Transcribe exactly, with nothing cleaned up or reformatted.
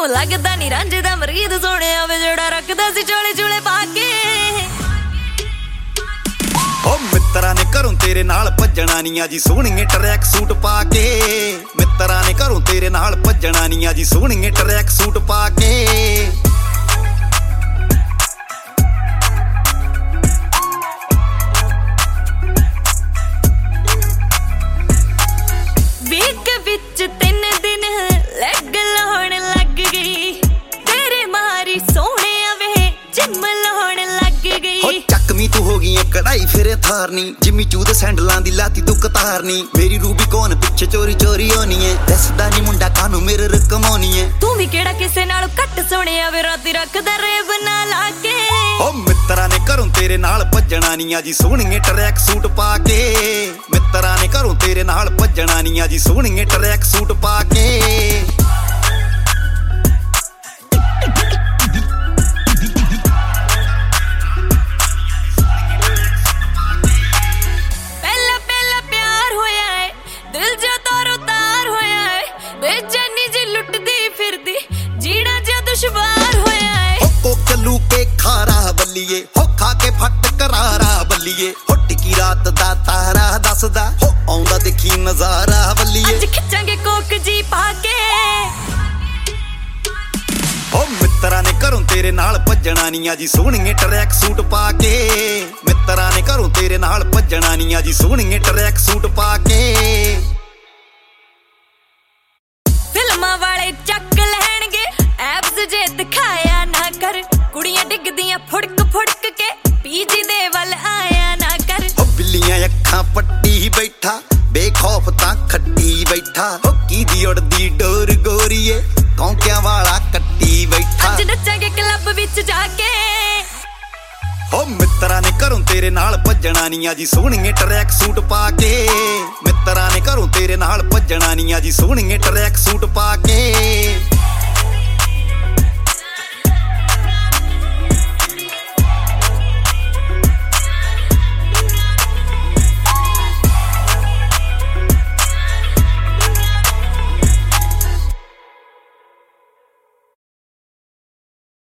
ਤੂੰ ਲੱਗਦਾ ਨੀ ਰਾਂਝੇ ਦਾ ਮਰੀਦ ਸੋਹਣਿਆ ਵੇ ਜਿਹੜਾ ਰੱਖਦਾ ਸੀ ਚੋਲੇ ਚੂਲੇ ਪਾ ਕੇ। ਓ ਮਿੱਤਰਾਂ ਨੇ ਘਰੋਂ ਤੇਰੇ ਨਾਲ ਭੱਜਣਾ ਨੀ ਆ ਜੀ ਸੋਹਣੀਏ ਟਰੈਕ ਸੂਟ ਪਾ ਕੇ। ਮਿੱਤਰਾਂ ਨੇ ਘਰੋਂ ਤੇਰੇ ਨਾਲ ਭੱਜਣਾ ਨੀ ਆ ਜੀ ਸੋਹਣੀਏ ਟਰੈਕ ਸੂਟ ਪਾ ਕੇ। ਵੀਕ ਵਿੱਚ ਤਿੰਨ ਦਿਨ ਲੈਗ ਲਾਉਣ ਲੱਗ ਗਈ ਤੇਰੇ ਮਾਰੀ ਸੋਹਣਿਆ ਵੇ ਜਿੰਮ ਲਾਉਣ ਲੱਗ ਗਈ। ਹੋ ਚੱਕਵੀਂ ਤੂੰ ਹੋ ਗਈ ਏ ਕਢਾਈ ਫਿਰੇ ਥਾਰਨੀ ਜਿੰਮੀ ਚੂ ਦੇ ਸੈਂਡਲਾਂ ਦੀ ਲਾਤੀ ਤੂੰ ਕਤਾਰਨੀ। ਮੇਰੀ ਰੂਬੀ ਕੌਣ ਪਿੱਛੇ ਚੋਰੀ ਚੋਰੀ ਹੋਣੀ ਏ ਦੱਸਦਾ ਨੀ ਮੁੰਡਾ ਕਾਨੂੰ ਮੇਰੇ ਰਕਮਾਉਣੀ ਏ। ਤੂੰ ਵੀ ਕਿਹੜਾ ਕਿਸੇ ਨਾਲੋਂ ਘੱਟ ਸੋਹਣਿਆ ਵੇ ਰਾਤੀ ਰੱਖਦਾ ਰੇਬ ਨਾ ਲਾ ਕੇ। ਓ ਮਿੱਤਰਾਂ ਨੇ ਘਰੋਂ ਤੇਰੇ ਨਾਲ ਭੱਜਣਾ ਨੀ ਆ ਜੀ ਸੋਹਣੀਏ ਟਰੈਕ ਸੂਟ ਪਾ ਕੇ। ਮਿੱਤਰਾਂ ਨੇ ਘਰੋਂ ਤੇਰੇ ਨਾਲ ਭੱਜਣਾ ਨੀ ਆ ਜੀ ਸੋਹਣੀਏ ਟਰੈਕ ਸੂਟ ਪਾ ਕੇ। ਪਹਿਲਾ ਪਹਿਲਾ ਪਿਆਰ ਹੋਇਆ ਏ ਦਿਲ ਜੋ ਤਾਰੋ ਤਾਰ ਹੋਇਆ ਏ ਬੇਚੈਨੀ ਜੀ ਲੁੱਟਦੀ ਫਿਰਦੀ ਜੀਣਾ ਜੋ ਦੁਸ਼ਵਾਰ ਹੋਇਆ ਏ। ਹੋ ਕੋਕਲੂ ਕੇ ਖਾਰਾ ਬੱਲੀਏ ਹੋ ਖਾ ਕੇ ਫੱਟ ਕਰਾਰਾ ਬੱਲੀਏ ਹੋ ਟਿੱਕੀ ਰਾਤ ਦਾ ਤਾਰਾ ਦੱਸਦਾ ਹੋ ਆਉਂਦਾ ਦੇਖੀ ਨਜ਼ਾਰਾ ਬੱਲੀਏ। ਅੱਜ ਖਿੱਚਾਂਗੇ ਕੋਕ ਜੀ ਪਾ ਕੇ। ਓ ਮਿੱਤਰਾਂ ਨੇ ਘਰੋਂ ਤੇਰੇ ਨਾਲ ਭੱਜਣਾ ਨੀ ਆ ਜੀ ਸੋਹਣੀਏ ਟਰੈਕ ਸੂਟ ਪਾ ਕੇ। ਮਿੱਤਰਾਂ ਨੇ ਘਰੋਂ ਤੇਰੇ ਨਾਲ ਭੱਜਣਾ ਨੀ ਆ ਜੀ ਸੋਹਣੀਏ ਟਰੈਕ ਸੂਟ ਪਾ ਕੇ। ਫਿਲਮਾਂ ਵਾਲੇ ਚੱਕ ਲੈਣਗੇ ਐਬਸ ਜੇ ਦਿਖਾਇਆ ਨਾ ਕਰ ਕੁੜੀਆਂ ਡਿੱਗਦੀਆਂ ਫੁੜਕ ਫੁੜਕ ਕੇ ਪੀਜੀ ਦੇ ਵੱਲ ਆਇਆ ਨਾ ਕਰ। ਓ ਬਿੱਲੀਆਂ ਅੱਖਾਂ ਪੱਟੀ ਬੈਠਾ ਬੇਖੌਫ ਤਾਂ ਖੱਟੀ ਬੈਠਾ ਹੋ ਕੀ ਦੀ ਉੜਦੀ ਡੋਰ ਗੋਰੀਏ ਕੌਂਕਿਆਂ ਵਾਲਾ ਕੱਟੀ ਬੈਠਾ। ਅੱਜ ਨੱਚਾਂਗੇ ਕਲੱਬ ਵਿੱਚ ਜਾ ਕੇ। ਓ ਮਿੱਤਰਾਂ ਨੇ ਘਰੋਂ ਤੇਰੇ ਨਾਲ ਭੱਜਣਾ ਨੀ ਆ ਜੀ ਸੋਹਣੀਏ ਟਰੈਕ ਸੂਟ ਪਾ ਕੇ। ਮਿੱਤਰਾਂ ਨੇ ਘਰੋਂ ਤੇਰੇ ਨਾਲ ਭੱਜਣਾ ਨੀ ਆ ਜੀ ਸੋਹਣੀਏ ਟਰੈਕ ਸੂਟ ਪਾ ਕੇ।